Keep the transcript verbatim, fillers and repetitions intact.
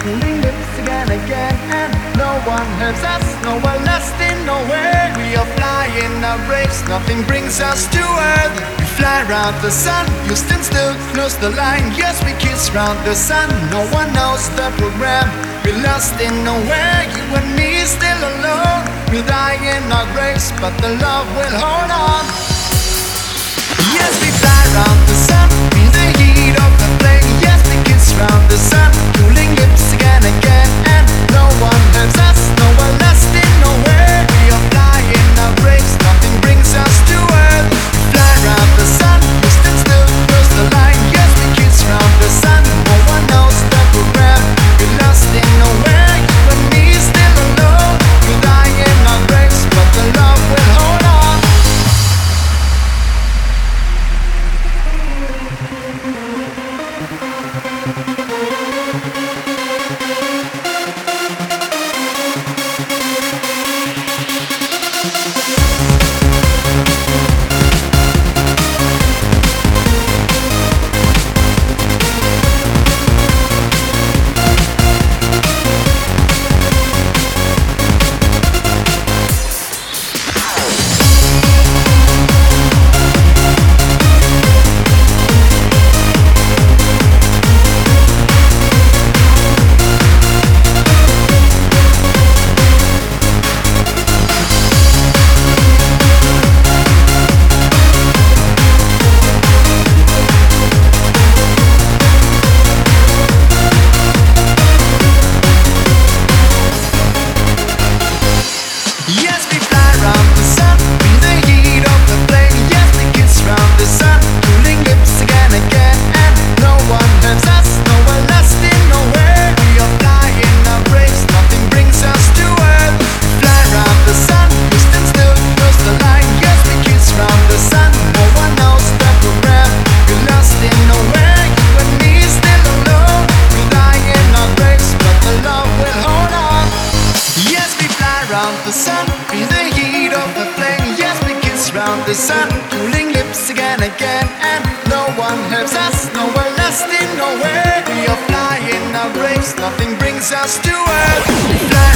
cooling lips again, again, and no one hurts us, no one lasting nowhere. We are flying our race, nothing brings us to earth. We fly round the sun, you stand still, close the line. Yes, we kiss round the sun, no one knows the program. We're lost in nowhere, you and me still alone. We'll die in our grace, but the love will hold on. Yes, we fly round the sun, feel the heat of the flame. Yes, we kiss round the sun, cooling lips again, again, and no one hurts us, no one lasting nowhere. We are flying our race, nothing brings us to earth. Fly round the sun, you stand still, close the line. Yes, we kiss round the sun, no one knows the program. We're lost in nowhere, you and me still alone. We'll die in our grace, but the love will hold on. The sun, feel the heat of the flame. Yes, we kiss round the sun, cooling lips again, again, and no one hurts us, no one lasting nowhere. We are flying our race, nothing brings us to earth. We fly